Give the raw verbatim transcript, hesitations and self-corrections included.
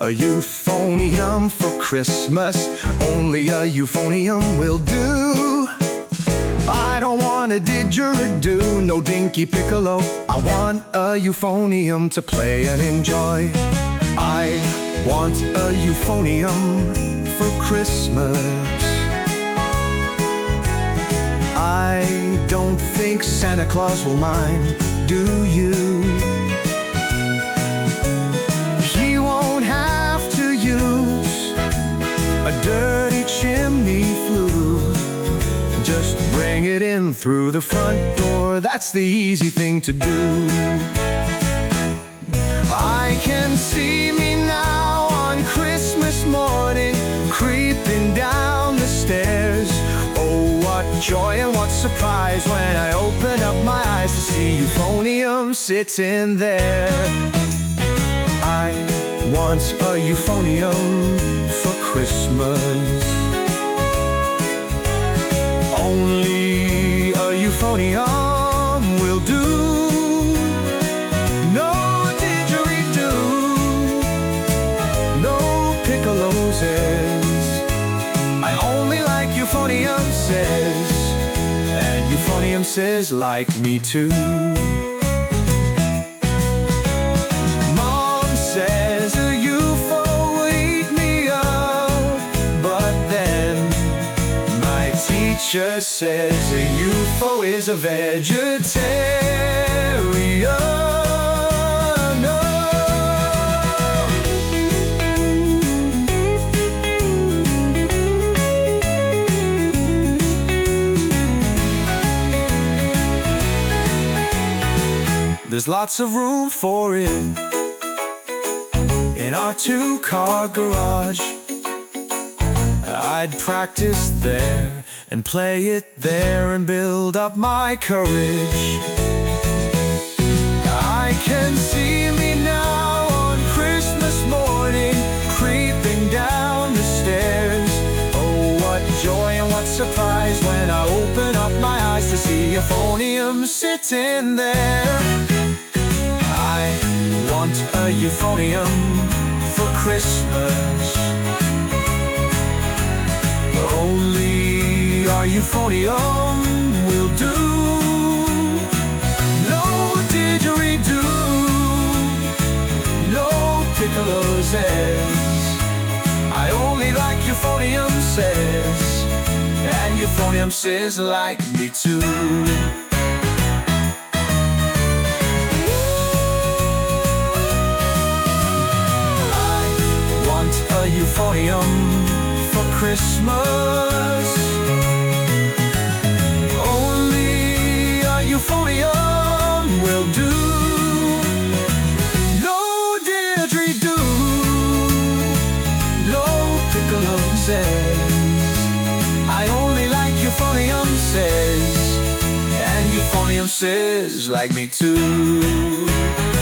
a euphonium for Christmas. Only a euphonium will do. I don't want a didgeridoo, no dinky piccolo. I want a euphonium to play and enjoy. I want a euphonium for Christmas. I don't think Santa Claus will mind, do you? He won't have to use a dirty chimney flue. Just bring it in through the front door, that's the easy thing to do. I can see me now on Christmas morning, creeping down the stairs. Oh, what joy and what surprise when I open up my eyes to see euphonium sitting there. I want a euphonium for Christmas. Only a euphonium will do. No didgeridoo, no piccolos. I only like euphonium says, and euphonium says like me too. Mom says a U F O would eat me up, but then my teacher says a U F O is a vegetarian. There's lots of room for it in our two-car garage. I'd practice there and play it there and build up my courage. I can see me now on Christmas morning, creeping down the stairs. Oh, what joy and what surprise when I open up my eyes to see euphonium sitting there. I want a euphonium for Christmas. Only our euphonium will do. No didgeridoo, no piccolos. I only like euphonium says, and euphonium says like me too. A euphonium for Christmas. Only a euphonium will do. No didgeridoo, no piccolos. I only like euphonium says, and euphonium says like me too.